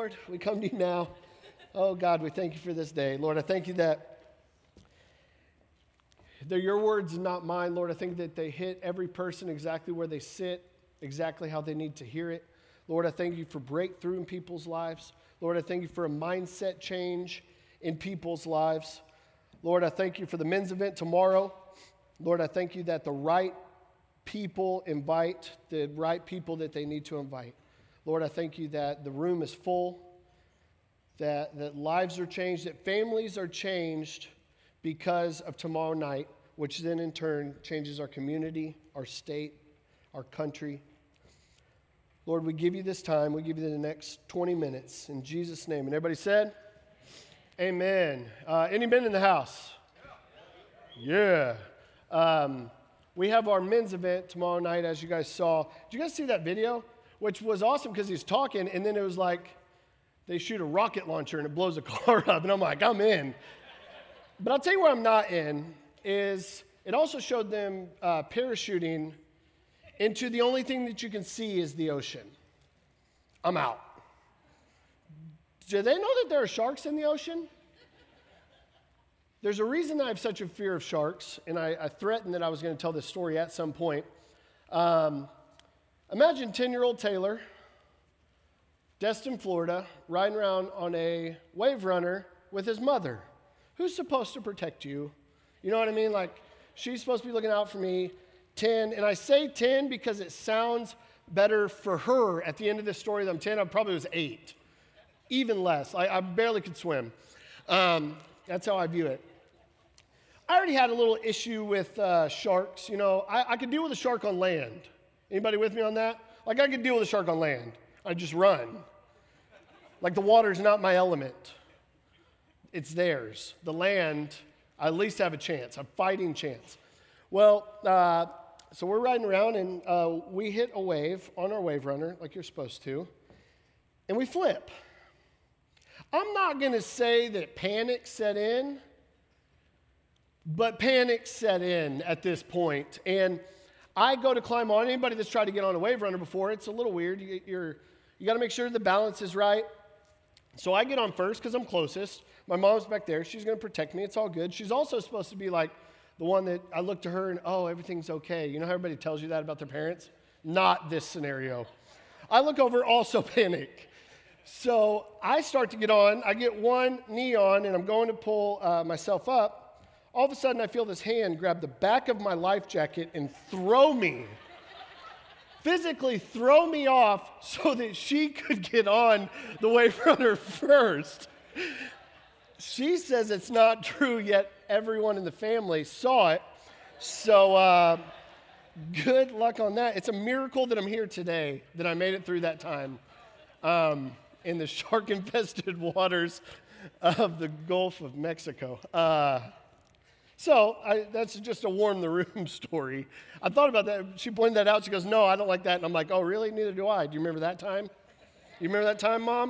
Lord, we come to you now. Oh, God, we thank you for this day. Lord, I thank you that they're your words and not mine. Lord, I think that they hit every person exactly where they sit, exactly how they need to hear it. Lord, I thank you for breakthrough in people's lives. Lord, I thank you for a mindset change in people's lives. Lord, I thank you for the men's event tomorrow. Lord, I thank you that the right people invite the right people that they need to invite. Lord, I thank you that the room is full, that lives are changed, that families are changed because of tomorrow night, which then in turn changes our community, our state, our country. Lord, we give you this time. We give you the next 20 minutes in Jesus' name. And everybody said, amen. Any men in the house? Yeah. We have our men's event tomorrow night, as you guys saw. Did you guys see that video? Which was awesome because he's talking, and then it was like they shoot a rocket launcher and it blows a car up. And I'm like, I'm in. But I'll tell you where I'm not in is it also showed them parachuting into the only thing that you can see is the ocean. I'm out. Do they know that there are sharks in the ocean? There's a reason I have such a fear of sharks, and I threatened that I was going to tell this story at some point. Imagine 10-year-old Taylor, Destin, Florida, riding around on a wave runner with his mother. Who's supposed to protect you? You know what I mean? Like, she's supposed to be looking out for me. 10, and I say 10 because it sounds better for her at the end of this story than I'm 10. I probably was 8, even less. I barely could swim. That's how I view it. I already had a little issue with sharks. You know, I could deal with a shark on land. Anybody with me on that? Like, I could deal with a shark on land. I'd just run. Like, the water's not my element. It's theirs. The land, I at least have a chance, a fighting chance. Well, so we're riding around, and we hit a wave on our wave runner, like you're supposed to, and we flip. I'm not going to say that panic set in, but panic set in at this point. And I go to climb on. Anybody that's tried to get on a wave runner before, it's a little weird. You got to make sure the balance is right. So I get on first because I'm closest. My mom's back there. She's going to protect me. It's all good. She's also supposed to be like the one that I look to her and, oh, everything's okay. You know how everybody tells you that about their parents? Not this scenario. I look over, also panic. So I start to get on. I get one knee on, and I'm going to pull myself up. All of a sudden, I feel this hand grab the back of my life jacket and throw me, physically throw me off so that she could get on the wave runner first. She says it's not true, yet everyone in the family saw it. So good luck on that. It's a miracle that I'm here today, that I made it through that time in the shark-infested waters of the Gulf of Mexico. So that's just a warm the room story. I thought about that. She pointed that out. She goes, no, I don't like that. And I'm like, oh, really? Neither do I. Do you remember that time? You remember that time, Mom?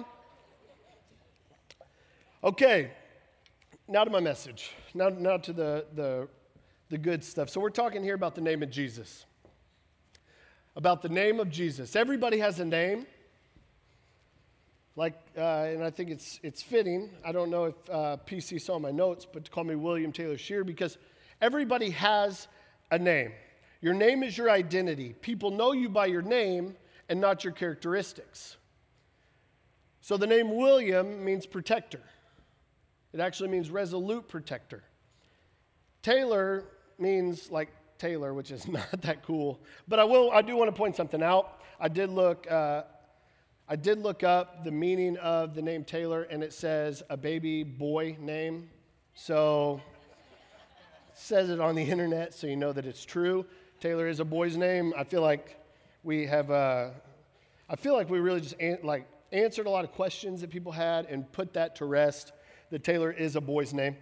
Okay, now to my message. Now to the good stuff. So we're talking here about the name of Jesus. About the name of Jesus. Everybody has a name. Like, and I think it's fitting. I don't know if PC saw my notes, but to call me William Taylor Shear, because everybody has a name. Your name is your identity. People know you by your name and not your characteristics. So the name William means protector. It actually means resolute protector. Taylor means like Taylor, which is not that cool. But I do want to point something out. I did look up the meaning of the name Taylor, and it says a baby boy name. So it says it on the internet, so you know that it's true. Taylor is a boy's name. I feel like we really just answered a lot of questions that people had and put that to rest, that Taylor is a boy's name.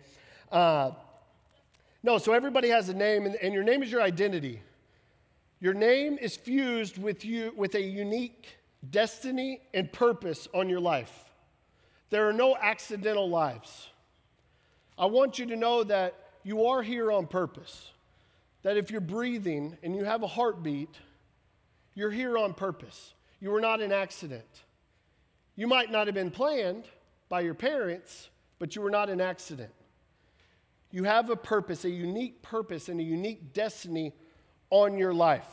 No, so everybody has a name, and your name is your identity. Your name is fused with a unique destiny and purpose on your life. There are no accidental lives. I want you to know that you are here on purpose. That if you're breathing and you have a heartbeat, you're here on purpose. You are not an accident. You might not have been planned by your parents, but you were not an accident. You have a purpose, a unique purpose, and a unique destiny on your life.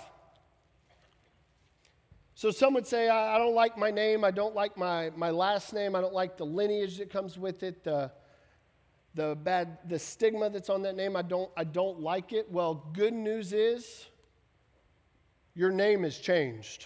So some would say, I don't like my name, I don't like my last name, I don't like the lineage that comes with it, the stigma that's on that name, I don't like it. Well, good news is your name has changed.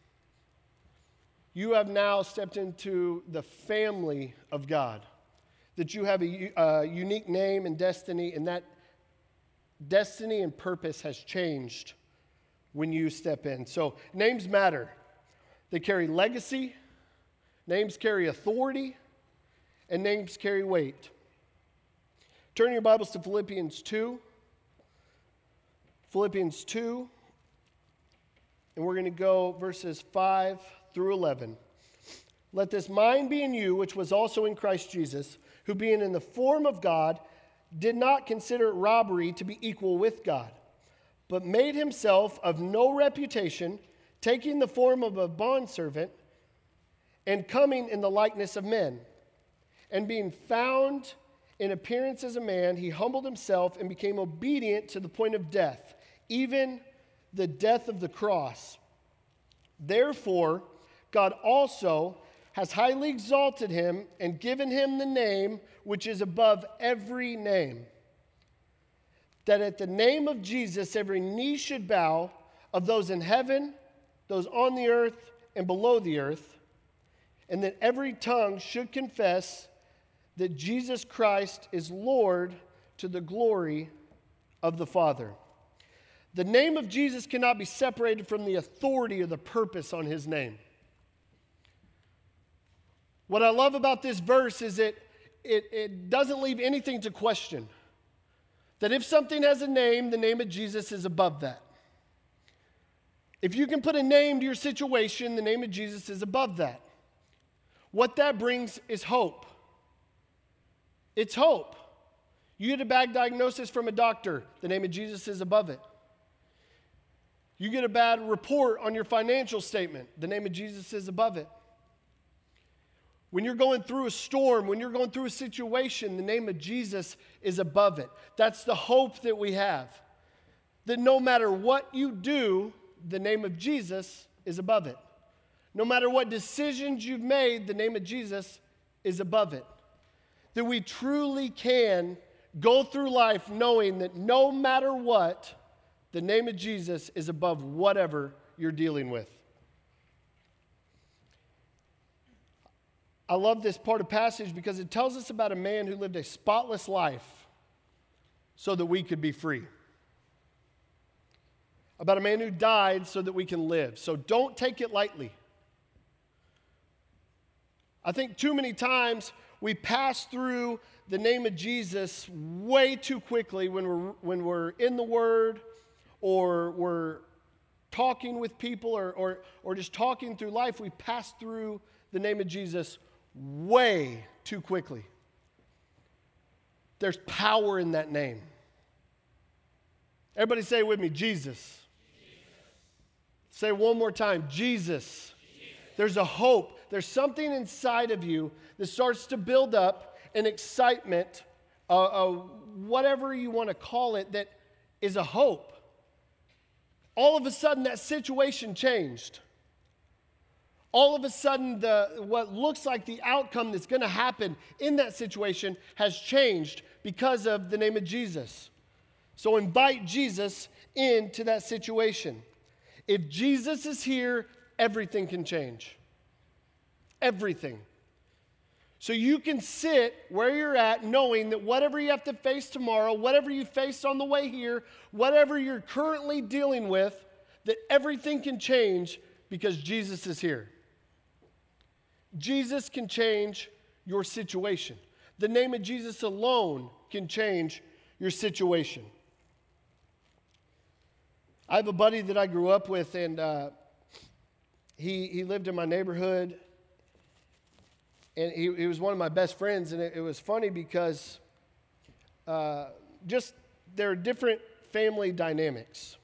You have now stepped into the family of God. That you have a unique name and destiny, and that destiny and purpose has changed when you step in. So names matter. They carry legacy, names carry authority, and names carry weight. Turn your Bibles to Philippians 2. Philippians 2, and we're going to go verses 5 through 11. Let this mind be in you, which was also in Christ Jesus, who being in the form of God, did not consider it robbery to be equal with God, but made himself of no reputation, taking the form of a bondservant, and coming in the likeness of men. And being found in appearance as a man, he humbled himself and became obedient to the point of death, even the death of the cross. Therefore, God also has highly exalted him and given him the name which is above every name, that at the name of Jesus every knee should bow, of those in heaven, those on the earth, and below the earth, and that every tongue should confess that Jesus Christ is Lord, to the glory of the Father. The name of Jesus cannot be separated from the authority or the purpose on his name. What I love about this verse is it doesn't leave anything to question. That if something has a name, the name of Jesus is above that. If you can put a name to your situation, the name of Jesus is above that. What that brings is hope. It's hope. You get a bad diagnosis from a doctor, the name of Jesus is above it. You get a bad report on your financial statement, the name of Jesus is above it. When you're going through a storm, when you're going through a situation, the name of Jesus is above it. That's the hope that we have. That no matter what you do, the name of Jesus is above it. No matter what decisions you've made, the name of Jesus is above it. That we truly can go through life knowing that no matter what, the name of Jesus is above whatever you're dealing with. I love this part of passage because it tells us about a man who lived a spotless life so that we could be free. About a man who died so that we can live. So don't take it lightly. I think too many times we pass through the name of Jesus way too quickly when we're in the Word or we're talking with people or just talking through life. We pass through the name of Jesus way too quickly. There's power in that name. Everybody say it with me, Jesus. Say it one more time, Jesus. There's a hope. There's something inside of you that starts to build up an excitement, whatever you want to call it, that is a hope. All of a sudden, that situation changed. All of a sudden, what looks like the outcome that's going to happen in that situation has changed because of the name of Jesus. So invite Jesus into that situation. If Jesus is here, everything can change. Everything. So you can sit where you're at knowing that whatever you have to face tomorrow, whatever you faced on the way here, whatever you're currently dealing with, that everything can change because Jesus is here. Jesus can change your situation. The name of Jesus alone can change your situation. I have a buddy that I grew up with, and he lived in my neighborhood, and he was one of my best friends, and it was funny because just there are different family dynamics.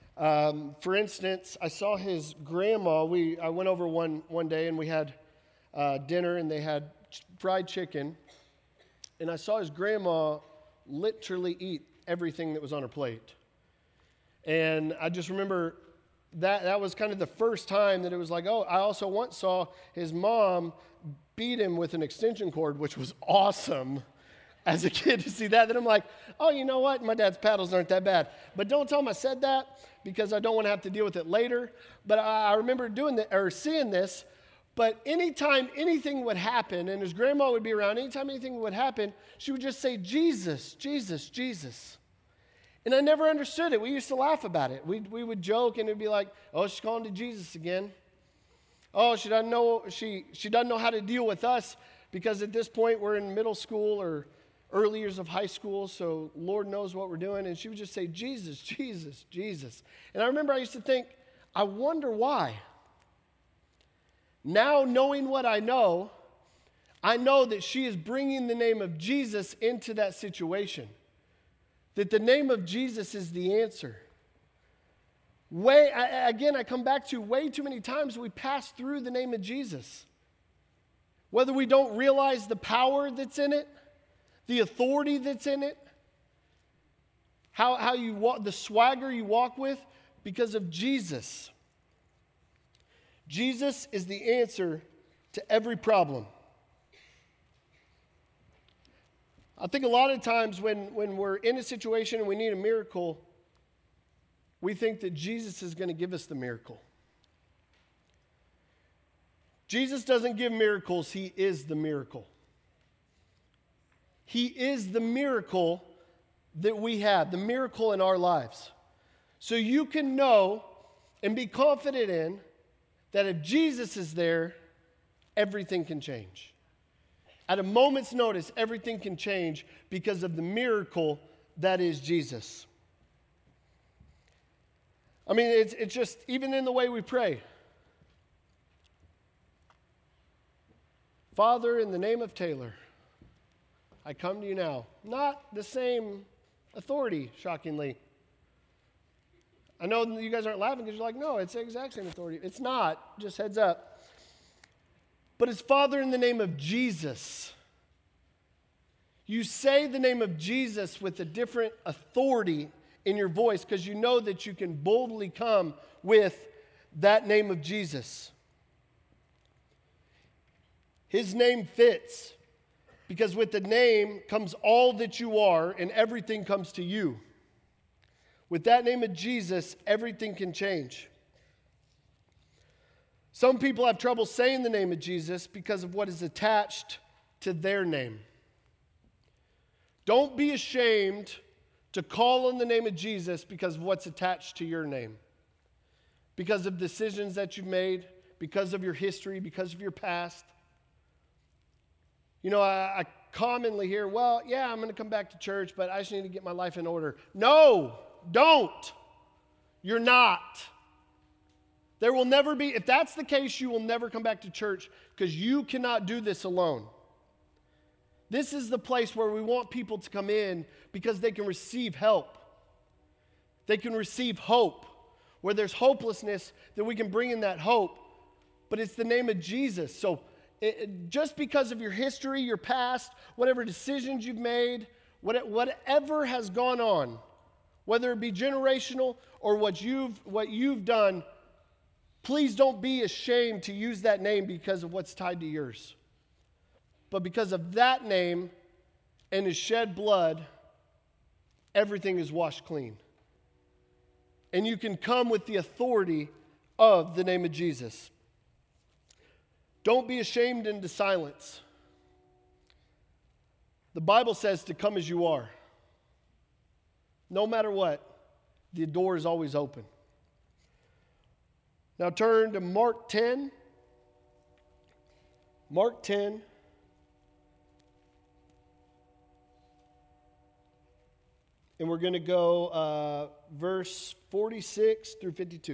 For instance, I saw his grandma. I went over one day, and we had dinner, and they had fried chicken. And I saw his grandma literally eat everything that was on her plate. And I just remember that was kind of the first time that it was like, oh, I also once saw his mom beat him with an extension cord, which was awesome as a kid to see that. Then I'm like, oh, you know what? My dad's paddles aren't that bad. But don't tell him I said that because I don't want to have to deal with it later. But I remember doing that or seeing this. But anytime anything would happen, and his grandma would be around, anytime anything would happen, she would just say, Jesus, Jesus, Jesus. And I never understood it. We used to laugh about it. We would joke, and it would be like, oh, she's calling to Jesus again. Oh, she doesn't know how to deal with us because at this point we're in middle school or early years of high school, so Lord knows what we're doing. And she would just say, Jesus, Jesus, Jesus. And I remember I used to think, I wonder why. Now, knowing what I know that she is bringing the name of Jesus into that situation. That the name of Jesus is the answer. I come back to way too many times we pass through the name of Jesus. Whether we don't realize the power that's in it, the authority that's in it, how you walk, the swagger you walk with because of Jesus. Jesus is the answer to every problem. I think a lot of times when we're in a situation and we need a miracle, we think that Jesus is going to give us the miracle. Jesus doesn't give miracles, he is the miracle. He is the miracle that we have, the miracle in our lives. So you can know and be confident in that if Jesus is there, everything can change. At a moment's notice, everything can change because of the miracle that is Jesus. I mean, it's just, even in the way we pray. Father, in the name of Taylor, I come to you now. Not the same authority, shockingly. I know you guys aren't laughing because you're like, no, it's the exact same authority. It's not, just heads up. But it's Father in the name of Jesus. You say the name of Jesus with a different authority in your voice because you know that you can boldly come with that name of Jesus. His name fits because with the name comes all that you are and everything comes to you. With that name of Jesus, everything can change. Some people have trouble saying the name of Jesus because of what is attached to their name. Don't be ashamed to call on the name of Jesus because of what's attached to your name. Because of decisions that you've made, because of your history, because of your past. You know, I commonly hear, well, yeah, I'm going to come back to church, but I just need to get my life in order. No, don't. You're not. There will never be, if that's the case, you will never come back to church because you cannot do this alone. This is the place where we want people to come in because they can receive help. They can receive hope. Where there's hopelessness, then we can bring in that hope. But it's the name of Jesus. So just because of your history, your past, whatever decisions you've made, whatever has gone on, whether it be generational or what you've done, please don't be ashamed to use that name because of what's tied to yours. But because of that name and his shed blood, everything is washed clean. And you can come with the authority of the name of Jesus. Don't be ashamed into silence. The Bible says to come as you are. No matter what, the door is always open. Now turn to Mark 10. Mark 10. And we're going to go verse 46 through 52.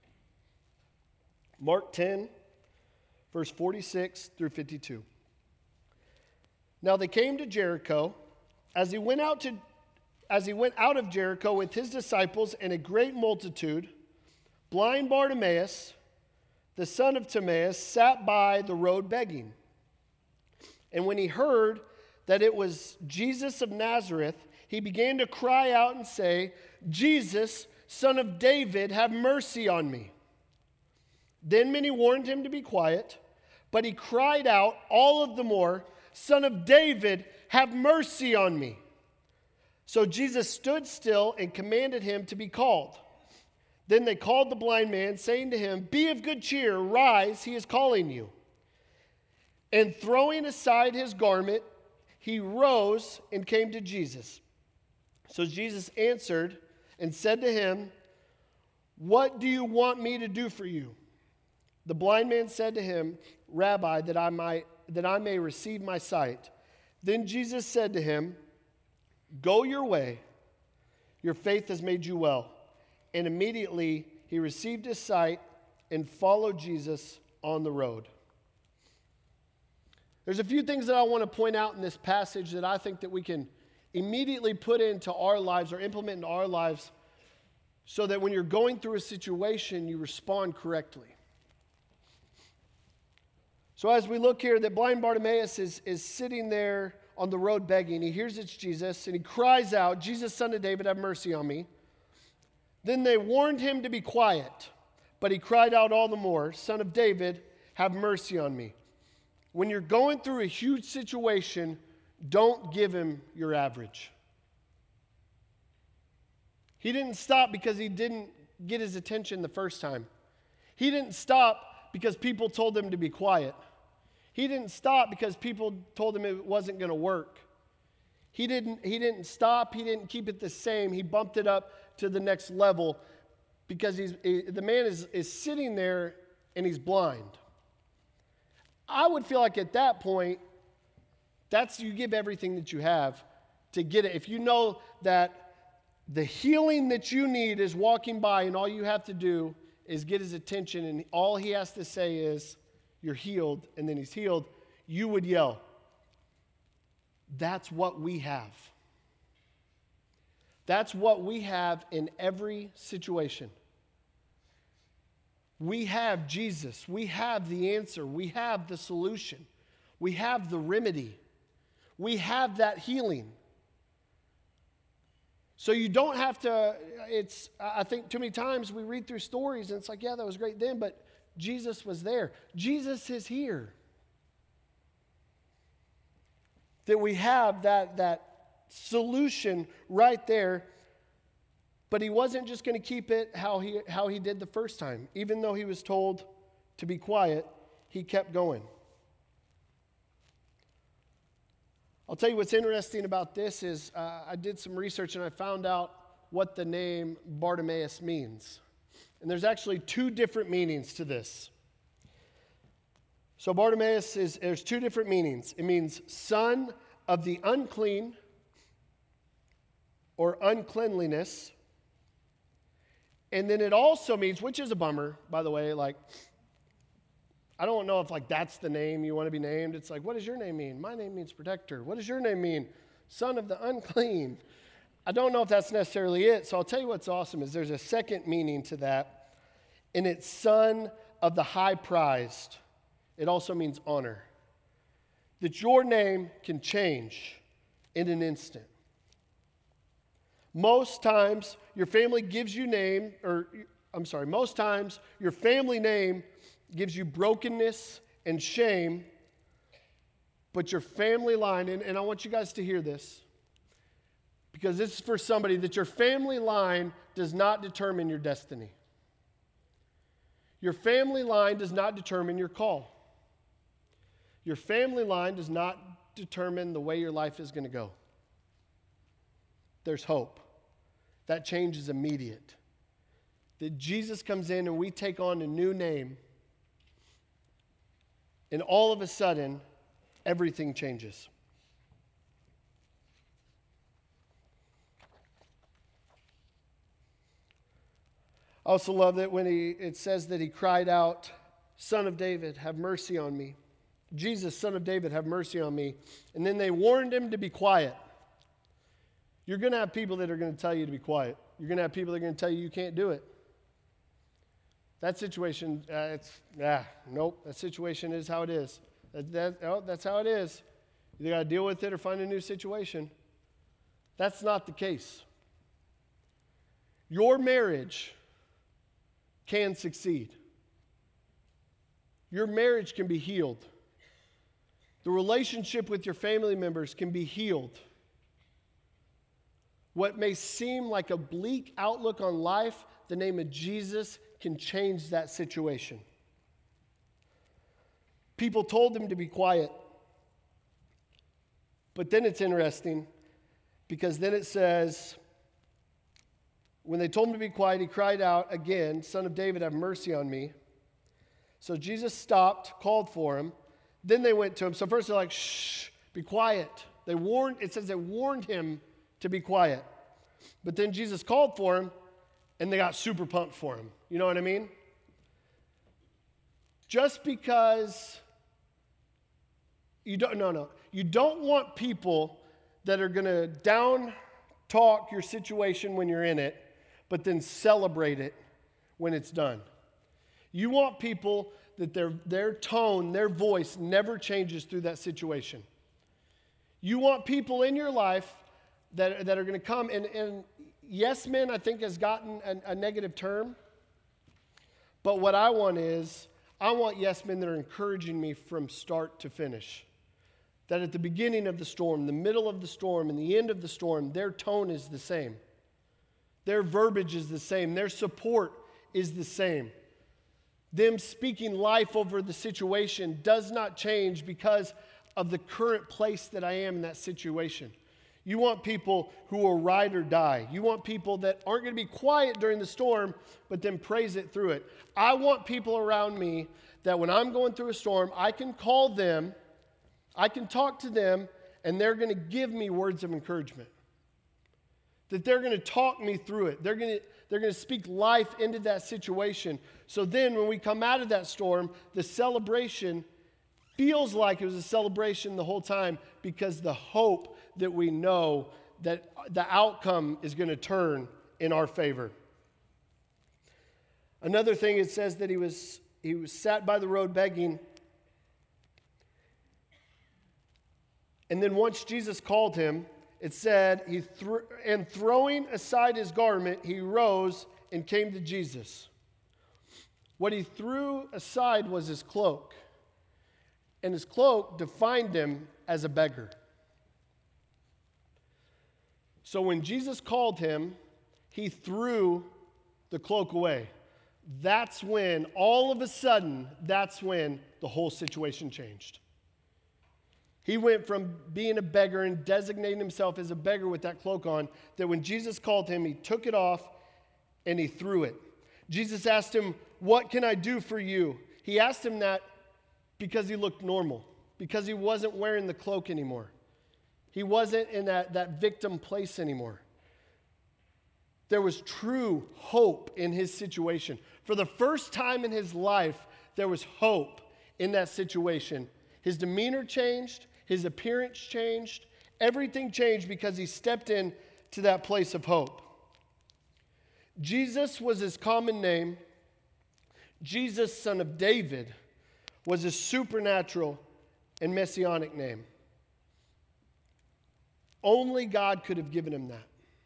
Mark 10, verse 46 through 52. Now they came to Jericho. As he went out of Jericho with his disciples and a great multitude, blind Bartimaeus, the son of Timaeus, sat by the road begging. And when he heard that it was Jesus of Nazareth, he began to cry out and say, Jesus, son of David, have mercy on me. Then many warned him to be quiet, but he cried out all of the more, Son of David, have mercy on me. So Jesus stood still and commanded him to be called. Then they called the blind man, saying to him, Be of good cheer, rise, he is calling you. And throwing aside his garment, he rose and came to Jesus. So Jesus answered and said to him, What do you want me to do for you? The blind man said to him, Rabbi, that I may receive my sight. Then Jesus said to him, Go your way, your faith has made you well. And immediately he received his sight and followed Jesus on the road. There's a few things that I want to point out in this passage that I think that we can immediately put into our lives or implement into our lives so that when you're going through a situation, you respond correctly. So as we look here, that blind Bartimaeus is sitting there on the road begging. He hears it's Jesus, and he cries out, Jesus, son of David, have mercy on me. Then they warned him to be quiet, but he cried out all the more, Son of David, have mercy on me. When you're going through a huge situation, don't give him your average. He didn't stop because he didn't get his attention the first time. He didn't stop because people told him to be quiet. He didn't stop because people told him it wasn't going to work. He didn't stop. He didn't keep it the same. He bumped it up to the next level because the man is sitting there and he's blind. I would feel like at that point, you give everything that you have to get it. If you know that the healing that you need is walking by and all you have to do is get his attention and all he has to say is, you're healed, and then he's healed, you would yell. That's what we have. That's what we have in every situation. We have Jesus. We have the answer. We have the solution. We have the remedy. We have that healing. So you don't have to, I think too many times we read through stories and it's like, yeah, that was great then, but Jesus was there. Jesus is here. That we have that solution right there, but he wasn't just going to keep it how he did the first time. Even though he was told to be quiet, he kept going. I'll tell you what's interesting about this is I did some research and I found out what the name Bartimaeus means. And there's actually two different meanings to this. So Bartimaeus there's two different meanings. It means son of the unclean or uncleanliness. And then it also means, which is a bummer, by the way, like, I don't know if like that's the name you want to be named. It's like, what does your name mean? My name means protector. What does your name mean? Son of the unclean. I don't know if that's necessarily it. So I'll tell you what's awesome is there's a second meaning to that, and it's son of the high prized. It also means honor. That your name can change in an instant. Most times your family gives you most times your family name gives you brokenness and shame, but your family line, and I want you guys to hear this, because this is for somebody, that your family line does not determine your destiny. Your family line does not determine your call. Your family line does not determine the way your life is going to go. There's hope. That change is immediate. That Jesus comes in and we take on a new name, and all of a sudden, everything changes. I also love that when it says that he cried out, Son of David, have mercy on me. Jesus, Son of David, have mercy on me. And then they warned him to be quiet. You're going to have people that are going to tell you to be quiet. You're going to have people that are going to tell you you can't do it. That situation, nope, that situation is how it is. That's how it is. You got to deal with it or find a new situation. That's not the case. Your marriage can succeed. Your marriage can be healed. The relationship with your family members can be healed. What may seem like a bleak outlook on life, the name of Jesus can change that situation. People told him to be quiet. But then it's interesting because then it says, when they told him to be quiet, he cried out again, "Son of David, have mercy on me." So Jesus stopped, called for him. Then they went to him. So first they're like, "Shh, be quiet." It says they warned him to be quiet. But then Jesus called for him, and they got super pumped for him. You know what I mean? Just because you don't want people that are going to down talk your situation when you're in it, but then celebrate it when it's done. You want people that their tone, their voice never changes through that situation. You want people in your life that are going to come, and yes men, I think, has gotten a negative term. But what I want yes men that are encouraging me from start to finish. That at the beginning of the storm, the middle of the storm, and the end of the storm, their tone is the same. Their verbiage is the same. Their support is the same. Them speaking life over the situation does not change because of the current place that I am in that situation. You want people who will ride or die. You want people that aren't going to be quiet during the storm, but then praise it through it. I want people around me that when I'm going through a storm, I can call them, I can talk to them, and they're going to give me words of encouragement. That they're going to talk me through it. They're going to speak life into that situation. So then when we come out of that storm, the celebration feels like it was a celebration the whole time because the hope that we know that the outcome is going to turn in our favor. Another thing, it says that he was sat by the road begging. And then once Jesus called him, it said, throwing aside his garment, he rose and came to Jesus. What he threw aside was his cloak. And his cloak defined him as a beggar. So when Jesus called him, he threw the cloak away. That's when, all of a sudden, that's when the whole situation changed. He went from being a beggar and designating himself as a beggar with that cloak on, that when Jesus called him, he took it off and he threw it. Jesus asked him, "What can I do for you?" He asked him that because he looked normal, because he wasn't wearing the cloak anymore. He wasn't in that victim place anymore. There was true hope in his situation. For the first time in his life, there was hope in that situation. His demeanor changed. His appearance changed. Everything changed because he stepped in to that place of hope. Jesus was his common name. Jesus, son of David, was his supernatural and messianic name. Only God could have given him that.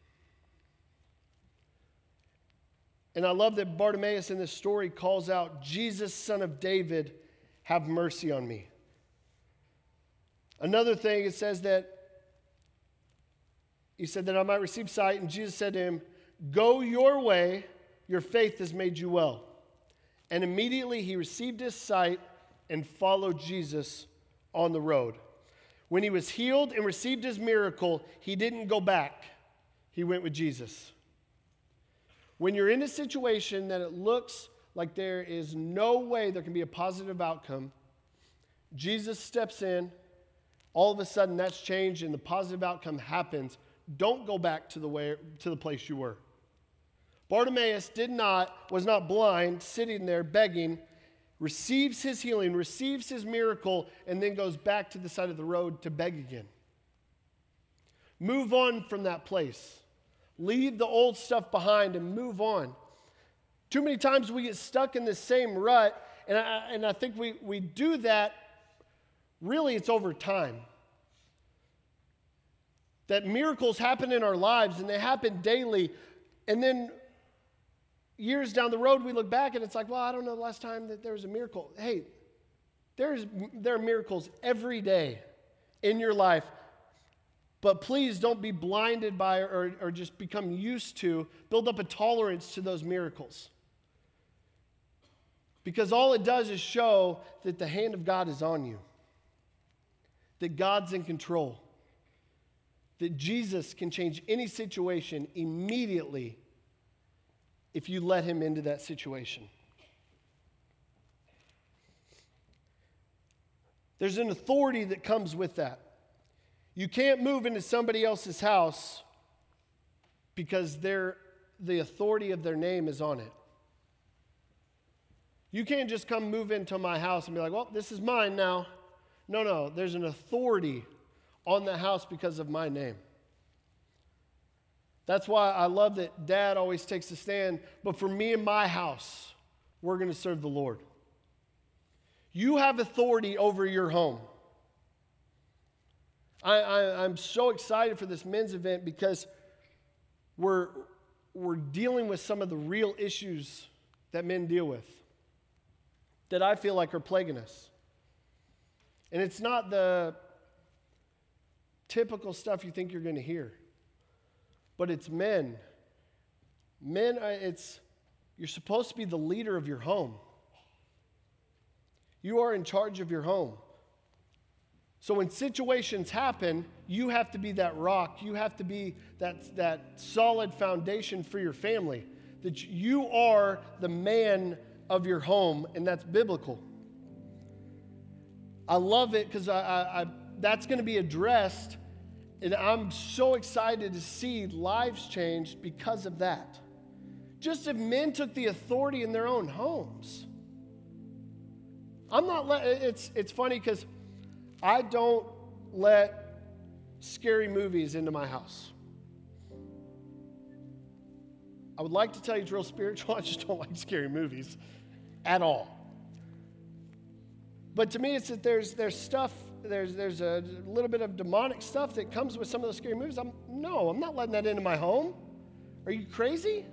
And I love that Bartimaeus in this story calls out, "Jesus, son of David, have mercy on me." Another thing, it says that he said that I might receive sight, and Jesus said to him, "Go your way, your faith has made you well." And immediately he received his sight and followed Jesus on the road. When he was healed and received his miracle, he didn't go back. He went with Jesus. When you're in a situation that it looks like there is no way there can be a positive outcome, Jesus steps in. All of a sudden, that's changed, and the positive outcome happens. Don't go back to the place you were. Bartimaeus was not blind, sitting there begging, receives his healing, receives his miracle, and then goes back to the side of the road to beg again. Move on from that place. Leave the old stuff behind and move on. Too many times we get stuck in the same rut, and I think we do that, really it's over time. That miracles happen in our lives, and they happen daily, and then years down the road we look back and it's like, well, I don't know the last time that there was a miracle. Hey, there are miracles every day in your life, but please don't be blinded by or just become used to, build up a tolerance to those miracles. Because all it does is show that the hand of God is on you, that God's in control, that Jesus can change any situation immediately if you let him into that situation. There's an authority that comes with that. You can't move into somebody else's house because the authority of their name is on it. You can't just come move into my house and be like, well, this is mine now. No, there's an authority on the house because of my name. That's why I love that Dad always takes a stand, but for me and my house, we're going to serve the Lord. You have authority over your home. I'm so excited for this men's event because we're dealing with some of the real issues that men deal with, that I feel like are plaguing us. And it's not the typical stuff you think you're going to hear, but it's men. You're supposed to be the leader of your home. You are in charge of your home. So when situations happen, you have to be that rock. You have to be that solid foundation for your family. That you are the man of your home, and that's biblical. I love it because that's going to be addressed, and I'm so excited to see lives changed because of that. Just if men took the authority in their own homes. It's funny because I don't let scary movies into my house. I would like to tell you it's real spiritual. I just don't like scary movies at all. But to me, it's that there's stuff, there's a little bit of demonic stuff that comes with some of those scary movies. I'm not letting that into my home. Are you crazy?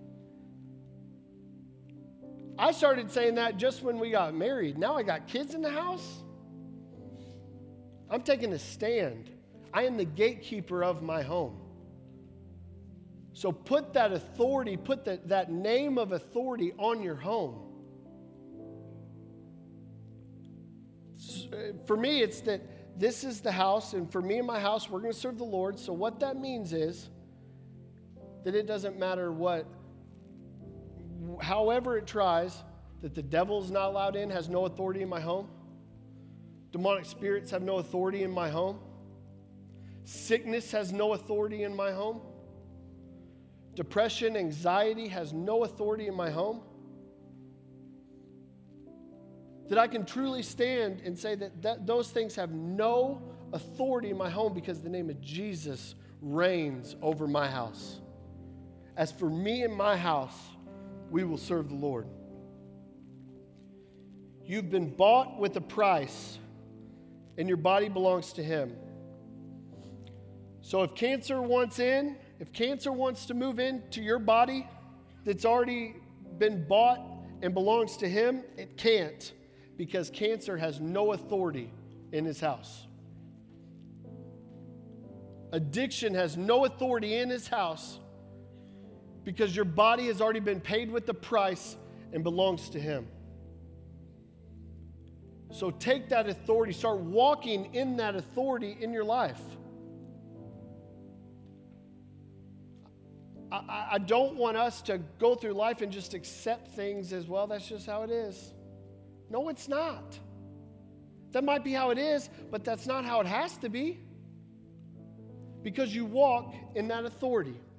I started saying that just when we got married. Now I got kids in the house. I'm taking a stand. I am the gatekeeper of my home. So put that authority, put that name of authority on your home. For me, it's that this is the house, and for me and my house, we're going to serve the Lord. So what that means is that it doesn't matter however it tries, that the devil's not allowed in, has no authority in my home. Demonic spirits have no authority in my home. Sickness has no authority in my home. Depression, anxiety has no authority in my home. That I can truly stand and say that those things have no authority in my home because the name of Jesus reigns over my house. As for me and my house, we will serve the Lord. You've been bought with a price, and your body belongs to Him. So if cancer wants to move into your body that's already been bought and belongs to Him, it can't, because cancer has no authority in His house. Addiction has no authority in His house because your body has already been paid with the price and belongs to Him. So take that authority, start walking in that authority in your life. I don't want us to go through life and just accept things as, well, that's just how it is. No, it's not. That might be how it is, but that's not how it has to be. Because you walk in that authority.